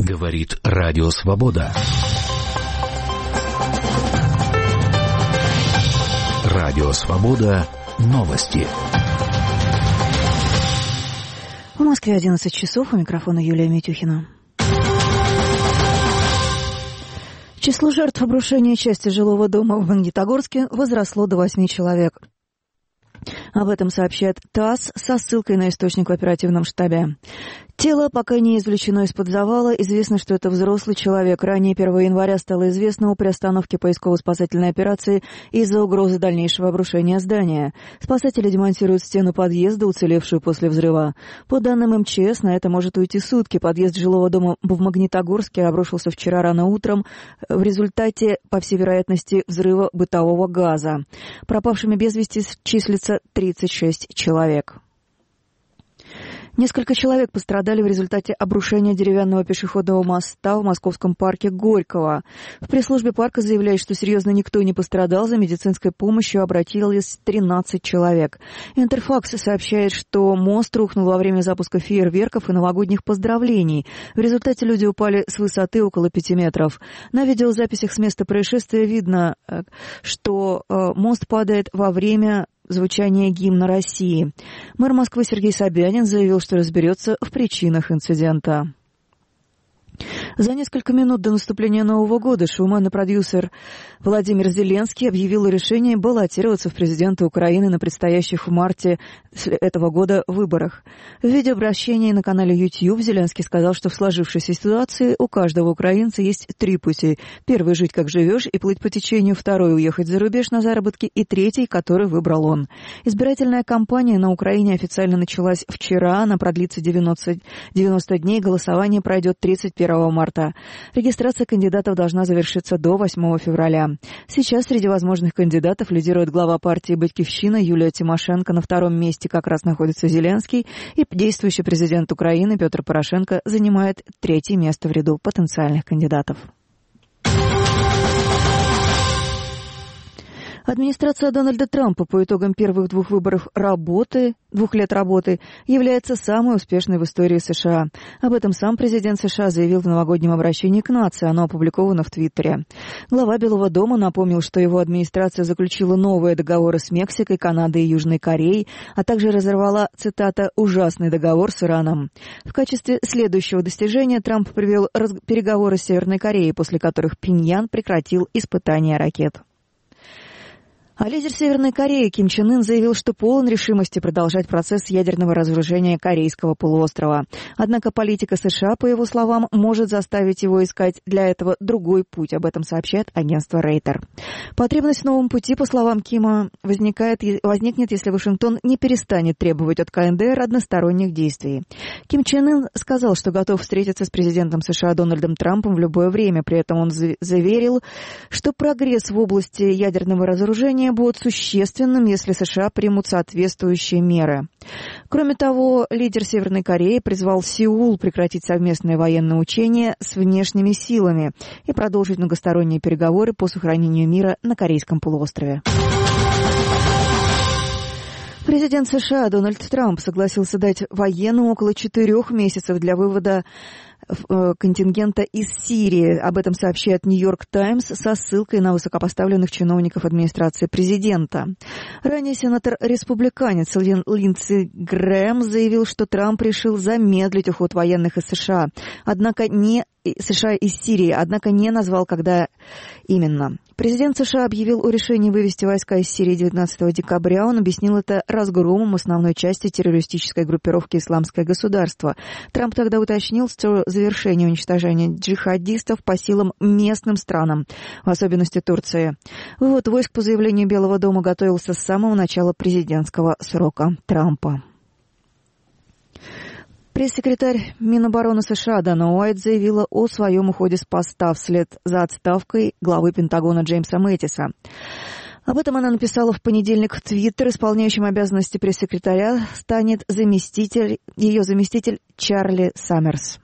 Говорит Радио Свобода. Радио Свобода. Новости. В Москве 11 часов. У микрофона Юлия Митюхина. Число жертв обрушения части жилого дома в Магнитогорске возросло до 8 человек. Об этом сообщает ТАСС со ссылкой на источник в оперативном штабе. Тело пока не извлечено из-под завала. Известно, что это взрослый человек. Ранее 1 января стало известно о приостановке поисково-спасательной операции из-за угрозы дальнейшего обрушения здания. Спасатели демонтируют стену подъезда, уцелевшую после взрыва. По данным МЧС, на это может уйти сутки. Подъезд жилого дома в Магнитогорске обрушился вчера рано утром в результате, по всей вероятности, взрыва бытового газа. Пропавшими без вести числится 36 человек. Несколько человек пострадали в результате обрушения деревянного пешеходного моста в московском парке Горького. В пресс-службе парка заявляют, что серьезно никто не пострадал. За медицинской помощью обратилось 13 человек. Интерфакс сообщает, что мост рухнул во время запуска фейерверков и новогодних поздравлений. В результате люди упали с высоты около 5 метров. На видеозаписях с места происшествия видно, что мост падает во время звучание гимна России. Мэр Москвы Сергей Собянин заявил, что разберется в причинах инцидента. За несколько минут до наступления Нового года шоумен и продюсер Владимир Зеленский объявил о решении баллотироваться в президенты Украины на предстоящих в марте этого года выборах. В видеообращении на канале YouTube Зеленский сказал, что в сложившейся ситуации у каждого украинца есть 3 пути. Первый — жить как живешь и плыть по течению. Второй — уехать за рубеж на заработки. И третий, который выбрал он. Избирательная кампания на Украине официально началась вчера. Она продлится 90 дней. Голосование пройдет 31 марта. Регистрация кандидатов должна завершиться до 8 февраля. Сейчас среди возможных кандидатов лидирует глава партии «Батькивщина» Юлия Тимошенко. На втором месте как раз находится Зеленский. И действующий президент Украины Петр Порошенко занимает 3-е место в ряду потенциальных кандидатов. Администрация Дональда Трампа по итогам первых 2 лет работы является самой успешной в истории США. Об этом сам президент США заявил в новогоднем обращении к нации. Оно опубликовано в Твиттере. Глава Белого дома напомнил, что его администрация заключила новые договоры с Мексикой, Канадой и Южной Кореей, а также разорвала, цитата, «ужасный договор с Ираном». В качестве следующего достижения Трамп привел переговоры с Северной Кореей, после которых Пхеньян прекратил испытания ракет. А лидер Северной Кореи Ким Чен Ын заявил, что полон решимости продолжать процесс ядерного разоружения Корейского полуострова. Однако политика США, по его словам, может заставить его искать для этого другой путь. Об этом сообщает агентство Рейтер. Потребность в новом пути, по словам Кима, возникнет, если Вашингтон не перестанет требовать от КНДР односторонних действий. Ким Чен Ын сказал, что готов встретиться с президентом США Дональдом Трампом в любое время. При этом он заверил, что прогресс в области ядерного разоружения будет существенным, если США примут соответствующие меры. Кроме того, лидер Северной Кореи призвал Сеул прекратить совместные военные учения с внешними силами и продолжить многосторонние переговоры по сохранению мира на Корейском полуострове. Президент США Дональд Трамп согласился дать военным около 4 месяцев для вывода контингента из Сирии. Об этом сообщает «Нью-Йорк Таймс» со ссылкой на высокопоставленных чиновников администрации президента. Ранее сенатор-республиканец Линдси Грэм заявил, что Трамп решил замедлить уход военных из США, США из Сирии, однако не назвал, когда именно. Президент США объявил о решении вывести войска из Сирии 19 декабря. Он объяснил это разгромом основной части террористической группировки «Исламское государство». Трамп тогда уточнил, что завершение уничтожения джихадистов по силам местным странам, в особенности Турции. Вывод войск по заявлению Белого дома готовился с самого начала президентского срока Трампа. Пресс-секретарь Минобороны США Дана Уайт заявила о своем уходе с поста вслед за отставкой главы Пентагона Джеймса Мэттиса. Об этом она написала в понедельник в Твиттер. Исполняющим обязанности пресс-секретаря станет ее заместитель Чарли Саммерс.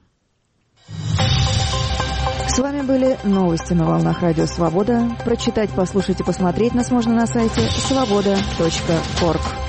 С вами были новости на волнах Радио Свобода. Прочитать, послушать и посмотреть нас можно на сайте svoboda.org.